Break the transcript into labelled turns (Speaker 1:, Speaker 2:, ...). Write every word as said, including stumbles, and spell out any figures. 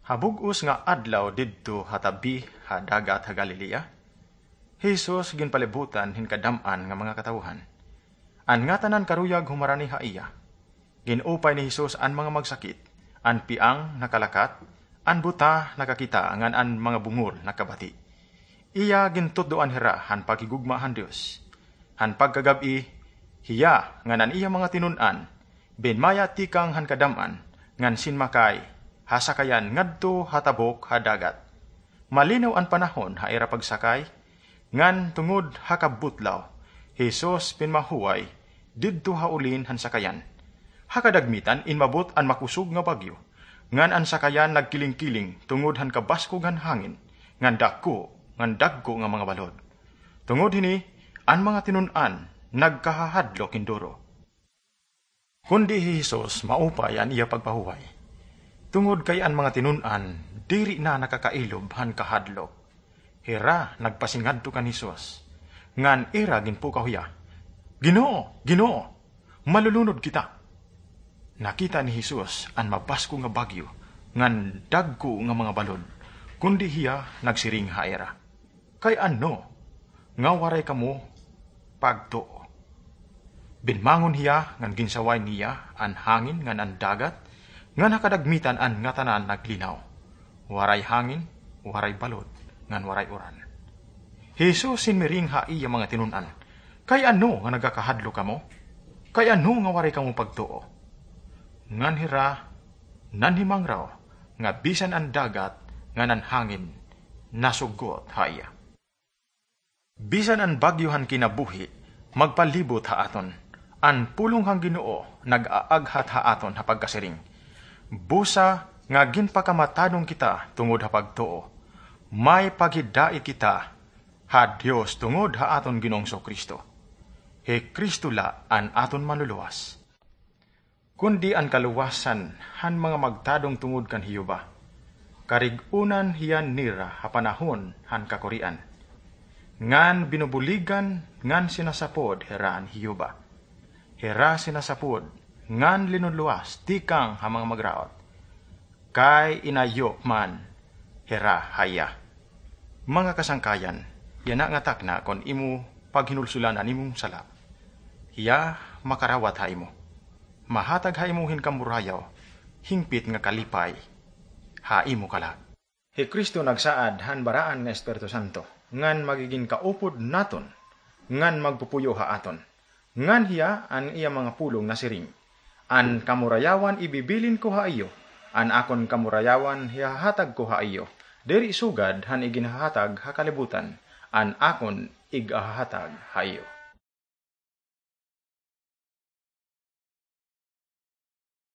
Speaker 1: Habug-us nga adlaw didto hatabi ha dagat ha Galilea. Jesus ginpalibutan hinkadam-an nga mga katawhan. An nga tanan karuyag humarani ha iya. Ginupay ni Jesus an mga magsakit, an piang nakalakat, an buta nakakita ngan an mga bungol nakabati. Iya gintuddoan hira han pagigugma han Dios. Han pagkagabi hiya ngan an iya mga tinun-an, benmaya tikang han kadam-an ngan sinmakay hasakayan ngadto hatabok ha dagat. Malinaw an panahon ha ira pagsakay, ngan tungod hakabutlaw, Jesus pinmahuway, didto haulin han sakayan. Hakadagmitan inmabot an makusog nga bagyo, ngan an sakayan nagkiling-kiling tungod han kabaskog han hangin, ngan dako, ngan dagko nga mga balod. Tungod hini, an mga tinun-an nagkahahadlo kinduro. Kundi Jesus maupay an iya pagpahuway. Tungod kay an mga tinun-an, diri na nakakailob han kahadlok. Hira nagpasingadto kan Jesus, ngan ira ginpukaw hiya. Ginoo, Ginoo, malulunod kita. Nakita ni Jesus an mabasko nga bagyo, ngan dagko nga mga balod, kundi hiya nagsiring ha ira. Kay ano, nga waray kamo pagtuo. Binmangon hiya ngan ginsaway niya an hangin ngan an dagat, ngan hakadagmitan an nga tanan naglinaw. Waray hangin, waray balod, ngan waray uran. Jesus sinmiring ha iya mga tinun-an. Kay ano nga nagakahadlo kamo? Kay ano nga waray kamo pagtuo? Ngan hira, nanhimang raw, nga bisan ang dagat, ngan ang hangin, nasugot ha iya. Bisan ang bagyohan kinabuhi, magpalibot ha aton. An pulong hang Ginoo, nag-aaghat ha aton ha pagkasiring. Busa nga ginpakamatadong kita tungod ha pagtuo. May paghidai kita ha Dios tungod ha aton Ginoong Kristo. He Kristo la an aton manluluwas. Kundi an kaluwasan han mga magtadong tungod kan Hiyuba. Karigunan hiyan nira ha panahon han kakurian. Ngan binubuligan ngan sinasapod hera an Hiyuba. Hera sinasapod ngan linuluwas tikang ha mga magraot. Kay inayo man hera haya. Mga kasangkayan, yan nga takna kon imo paghinulsulanan imong sala. Hiya makarawat ha imo. Mahatag ha imuhin kamurayaw, hingpit nga kalipay, ha imo kalag. He Kristo nagsaad han baraan nga Espiritu Santo, ngan magiging kaupod naton, ngan magpupuyo ha aton. Ngan hiya an iya mga pulong na siring. An kamurayawan ibibilin ko ha iyo, an akon kamurayawan hihahatag ko ha iyo. Diri sugad han iginhahatag ha kalibutan, an akon igahatag ha iyo.